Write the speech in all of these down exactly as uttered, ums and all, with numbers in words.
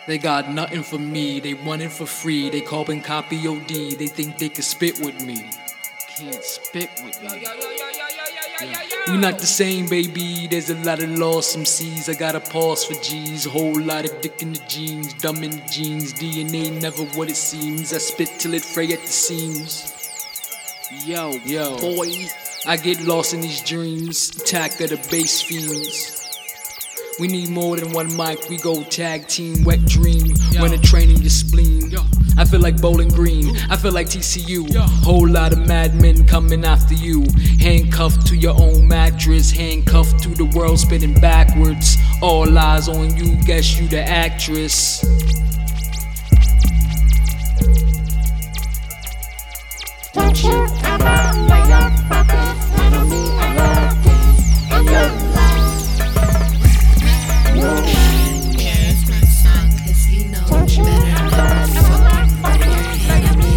They got nothing for me, they want it for free. They carbon copy O D, they think they can spit with me. Can't spit with me. We not the same, baby. There's a lot of lost M Cs. I got a pause for G's. A whole lot of dick in the jeans, dumb in the jeans. D N A never what it seems. I spit till it fray at the seams. Yo, yo, boy, I get lost in these dreams. Attack of the bass fiends. We need more than one mic, we go tag team, wet dream. Yo. When a training your spleen. Yo. I feel like Bowling Green, I feel like T C U. Yo. Whole lot of madmen coming after you. Handcuffed to your own mattress, handcuffed to the world spinning backwards. All eyes on you, guess you the actress. Don't you ever lay your fucking enemy alone in your life. Yeah, it's my son, cause he knows better than fucking better your enemy.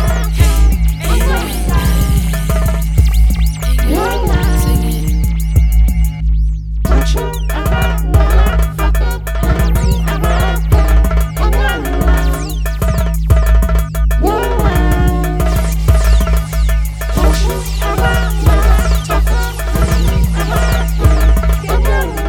Sing it. Don't you ever lay your fucking enemy alone in your life. Your life. Don't you ever lay your fucking enemy alone in your life.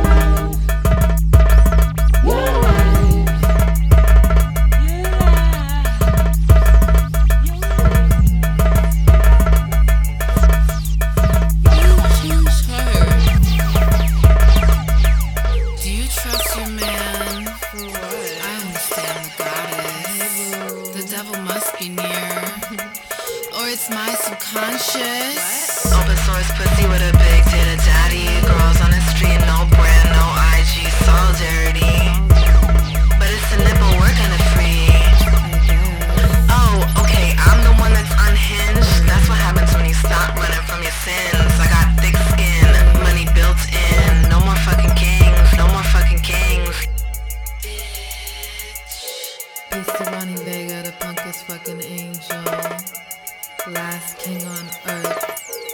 Must be near, or it's my subconscious. What? Open source pussy with a big data daddy. Girls on the street, no brand, no I G solidarity. But it's a nipple, we're gonna free. Oh, okay, I'm the one that's unhinged. That's what happens when you stop running from your sins. I got thick skin, money built in. No more fucking kings, no more fucking kings. It's the Ronnie Vega, the punkest fucking angel, last king on earth.